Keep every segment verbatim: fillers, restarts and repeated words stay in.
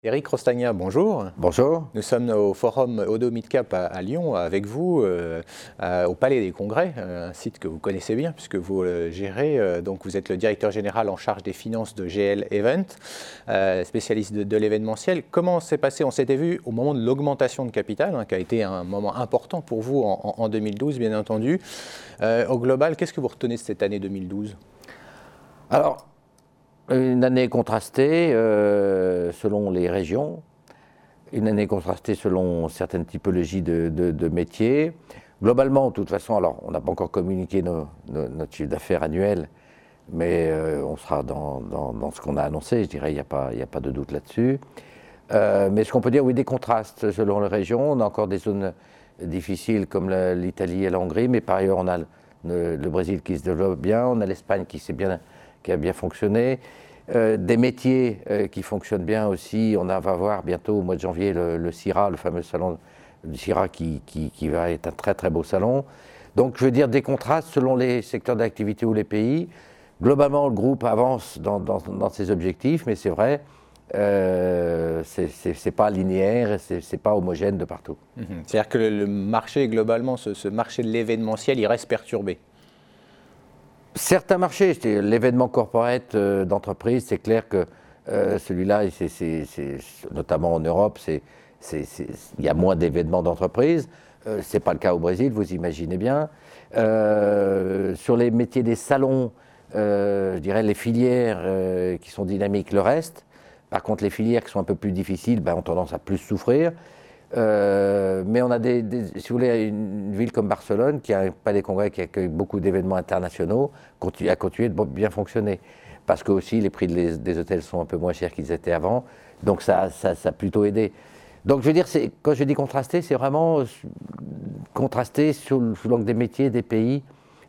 Éric Rostagna, bonjour. Bonjour. Nous sommes au forum Odo Midcap à, à Lyon avec vous, euh, à, au Palais des Congrès, un site que vous connaissez bien puisque vous euh, gérez. Euh, donc vous êtes le directeur général en charge des finances de G L Event, euh, spécialiste de, de l'événementiel. Comment s'est passé? On s'était vu au moment de l'augmentation de capital, hein, qui a été un moment important pour vous en, en, en deux mille douze, bien entendu. Euh, au global, qu'est-ce que vous retenez de cette année deux mille douze? Alors, une année contrastée euh, selon les régions, une année contrastée selon certaines typologies de, de, de métiers. Globalement, de toute façon, alors on n'a pas encore communiqué nos, nos, notre chiffre d'affaires annuel, mais euh, on sera dans, dans, dans ce qu'on a annoncé, je dirais, il n'y a pas, il n'y a pas de doute là-dessus. Euh, mais ce qu'on peut dire, oui, des contrastes selon les régions. On a encore des zones difficiles comme l'Italie et la Hongrie, mais par ailleurs, on a le, le Brésil qui se développe bien, on a l'Espagne qui s'est bien... qui a bien fonctionné, euh, des métiers euh, qui fonctionnent bien aussi. On a, va voir bientôt au mois de janvier le, le CIRA, le fameux salon du CIRA qui, qui, qui va être un très très beau salon. Donc je veux dire des contrastes selon les secteurs d'activité ou les pays. Globalement, le groupe avance dans, dans, dans ses objectifs, mais c'est vrai, euh, c'est pas linéaire, c'est pas homogène de partout. Mmh. C'est-à-dire que le, le marché, globalement, ce, ce marché de l'événementiel, il reste perturbé. Certains marchés, l'événement corporate euh, d'entreprise, c'est clair que euh, celui-là, notamment en Europe, il y a moins d'événements d'entreprise. Euh, ce n'est pas le cas au Brésil, vous imaginez bien. Euh, sur les métiers des salons, euh, je dirais les filières euh, qui sont dynamiques, le reste. Par contre, les filières qui sont un peu plus difficiles ben, ont tendance à plus souffrir. Euh, mais on a des, des, si vous voulez, une ville comme Barcelone, qui a un palais congrès qui accueille beaucoup d'événements internationaux, continue, a continué de bien fonctionner. Parce que aussi les prix de les, des hôtels sont un peu moins chers qu'ils étaient avant, donc ça, ça, ça a plutôt aidé. Donc je veux dire, quand je dis contrasté, c'est vraiment contrasté sur, sur l'angle des métiers, des pays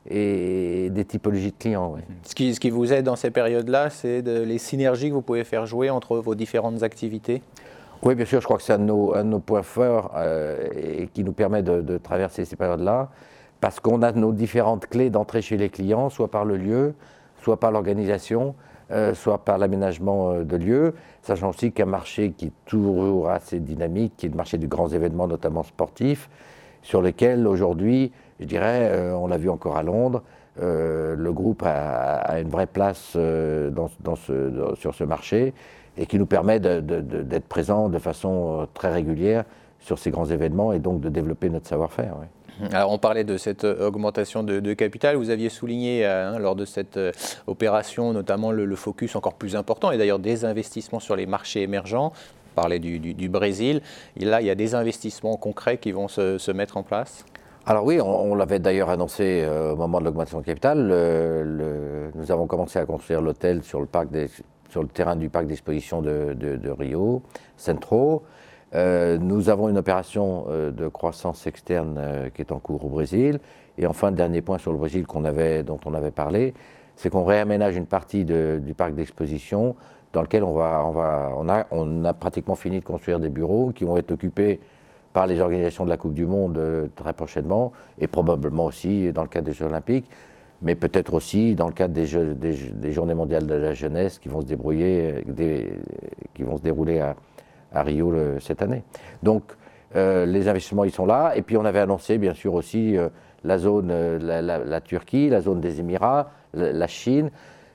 et des typologies de clients. Ouais. Ce, qui, ce qui vous aide dans ces périodes-là, c'est les synergies que vous pouvez faire jouer entre vos différentes activités? Oui, bien sûr, je crois que c'est un, un de nos points forts euh, et qui nous permet de, de traverser ces périodes-là, parce qu'on a nos différentes clés d'entrée chez les clients, soit par le lieu, soit par l'organisation, euh, soit par l'aménagement de lieux, sachant aussi qu'un marché qui est toujours assez dynamique, qui est le marché des grands événements, notamment sportifs, sur lequel aujourd'hui, je dirais, euh, on l'a vu encore à Londres, euh, le groupe a, a une vraie place euh, dans, dans ce, dans, sur ce marché, et qui nous permet d'être présents de façon très régulière sur ces grands événements et donc de développer notre savoir-faire. Oui. Alors on parlait de cette augmentation de, de capital, vous aviez souligné hein, lors de cette euh, opération notamment le, le focus encore plus important et d'ailleurs des investissements sur les marchés émergents. On parlait du, du, du Brésil, et là il y a des investissements concrets qui vont se, se mettre en place. Alors oui, on, on l'avait d'ailleurs annoncé euh, au moment de l'augmentation de capital, le, le, nous avons commencé à construire l'hôtel sur le parc des sur le terrain du parc d'exposition de, de, de Rio Centro. Euh, nous avons une opération euh, de croissance externe euh, qui est en cours au Brésil. Et enfin, dernier point sur le Brésil qu'on avait, dont on avait parlé, c'est qu'on réaménage une partie de, du parc d'exposition dans lequel on, va, on, va, on, a, on a pratiquement fini de construire des bureaux qui vont être occupés par les organisations de la Coupe du Monde euh, très prochainement et probablement aussi dans le cadre des Jeux Olympiques, mais peut-être aussi dans le cadre des, jeux, des, des Journées mondiales de la jeunesse qui vont se, débrouiller, des, qui vont se dérouler à, à Rio le, cette année. Donc euh, les investissements ils sont là, et puis on avait annoncé bien sûr aussi euh, la zone, euh, la, la, la Turquie, la zone des Émirats, la, la Chine,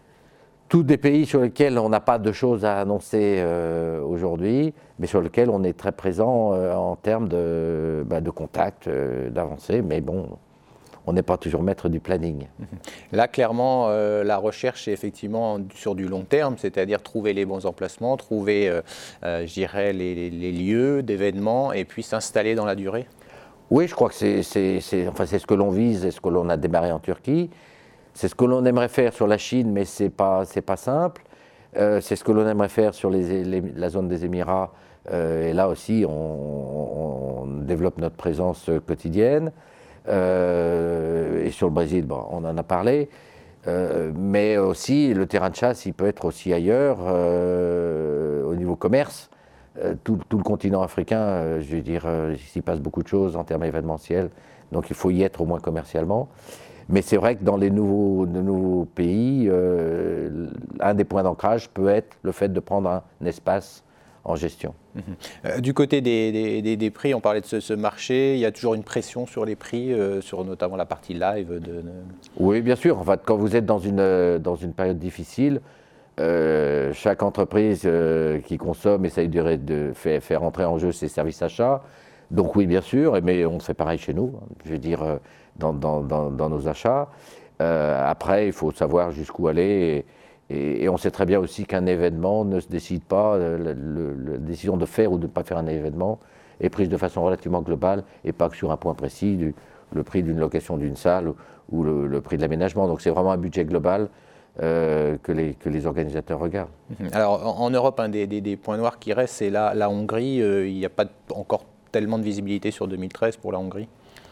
tous des pays sur lesquels on n'a pas de choses à annoncer euh, aujourd'hui, mais sur lesquels on est très présent euh, en termes de, bah, de contact, euh, d'avancée, mais bon, on n'est pas toujours maître du planning. Là, clairement, euh, la recherche est effectivement sur du long terme, c'est-à-dire trouver les bons emplacements, trouver, euh, euh, je dirais, les, les, les lieux d'événements et puis s'installer dans la durée. Oui, je crois que c'est enfin, ce que l'on vise et ce que l'on a démarré en Turquie. C'est ce que l'on aimerait faire sur la Chine, mais ce n'est pas, pas simple. Euh, c'est ce que l'on aimerait faire sur les, les, la zone des Émirats. Euh, et là aussi, on, on, on développe notre présence quotidienne. Euh, et sur le Brésil, bon, on en a parlé, euh, mais aussi le terrain de chasse, il peut être aussi ailleurs, euh, au niveau commerce. Euh, tout, tout le continent africain, euh, je veux dire, euh, il s'y passe beaucoup de choses en termes événementiels, donc il faut y être au moins commercialement. Mais c'est vrai que dans les nouveaux, de nouveaux pays, euh, un des points d'ancrage peut être le fait de prendre un, un espace en gestion. Mmh. Euh, du côté des, des, des, des prix, on parlait de ce, ce marché, il y a toujours une pression sur les prix, euh, sur notamment la partie live de, de... Oui, bien sûr. En fait, quand vous êtes dans une, dans une période difficile, euh, chaque entreprise euh, qui consomme essaye de, de faire, faire entrer en jeu ses services achats. Donc oui, bien sûr, mais on fait pareil chez nous, je veux dire, dans, dans, dans, dans nos achats. Euh, après, il faut savoir jusqu'où aller. Et, et, et on sait très bien aussi qu'un événement ne se décide pas, le, le, la décision de faire ou de ne pas faire un événement est prise de façon relativement globale et pas que sur un point précis, du, le prix d'une location d'une salle ou, ou le, le prix de l'aménagement. Donc c'est vraiment un budget global euh, que, les, que les organisateurs regardent. Alors en, en Europe, un des, des, des points noirs qui restent, c'est la, la Hongrie. Euh, il n'y a pas encore tellement de visibilité sur deux mille treize pour la Hongrie?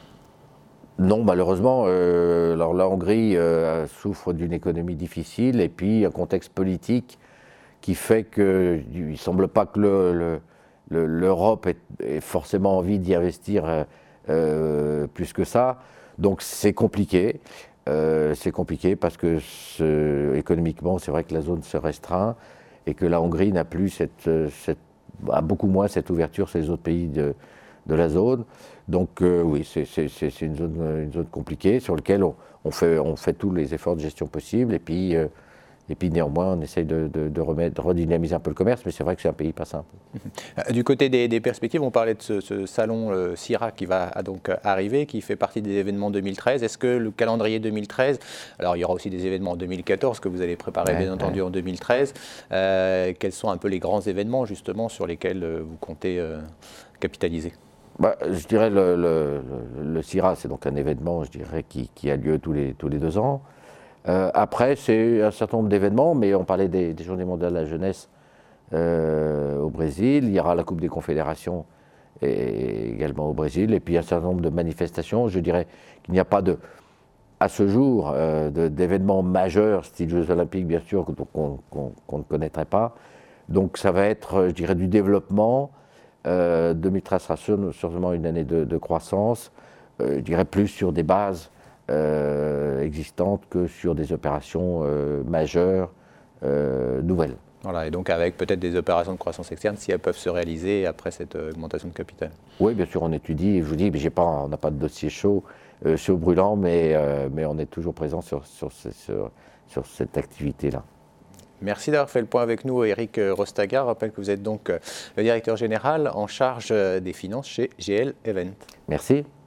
Non, malheureusement. Euh, alors la Hongrie euh, souffre d'une économie difficile et puis un contexte politique qui fait qu'il ne semble pas que le, le, l'Europe ait, ait forcément envie d'y investir euh, plus que ça. Donc c'est compliqué. Euh, c'est compliqué parce que ce, économiquement, c'est vrai que la zone se restreint et que la Hongrie n'a plus cette, cette a beaucoup moins cette ouverture sur les autres pays de, de la zone. Donc euh, oui, c'est, c'est, c'est une, zone, une zone compliquée sur laquelle on, on, fait, on fait tous les efforts de gestion possibles et puis, euh, et puis néanmoins on essaye de, de, de, remettre, de redynamiser un peu le commerce, mais c'est vrai que c'est un pays pas simple. Du côté des, des perspectives, on parlait de ce, ce salon euh, CIRA qui va donc arriver, qui fait partie des événements deux mille treize. Est-ce que le calendrier deux mille treize, alors il y aura aussi des événements en deux mille quatorze que vous allez préparer ouais, bien entendu ouais. en deux mille treize, euh, quels sont un peu les grands événements justement sur lesquels euh, vous comptez euh, capitaliser? Bah, je dirais le, le, le, le CIRA, c'est donc un événement, je dirais, qui, qui a lieu tous les, tous les deux ans. Euh, après, c'est un certain nombre d'événements, mais on parlait des, des Journées mondiales de la jeunesse euh, au Brésil. Il y aura la Coupe des Confédérations et, également au Brésil. Et puis un certain nombre de manifestations. Je dirais qu'il n'y a pas de, à ce jour euh, de, d'événements majeurs, style Jeux Olympiques, bien sûr, qu'on, qu'on, qu'on ne connaîtrait pas. Donc ça va être, je dirais, du développement. Euh, deux mille treize sera sûrement une année de, de croissance, euh, je dirais plus sur des bases euh, existantes que sur des opérations euh, majeures, euh, nouvelles. Voilà, et donc avec peut-être des opérations de croissance externe si elles peuvent se réaliser après cette augmentation de capital. Oui, bien sûr, on étudie. Je vous dis, mais j'ai pas, on n'a pas de dossier chaud, euh, chaud brûlant, mais, euh, mais on est toujours présent sur, sur, sur, sur cette activité-là. Merci d'avoir fait le point avec nous, Eric Rostagar. Je rappelle que vous êtes donc le directeur général en charge des finances chez G L Event. Merci.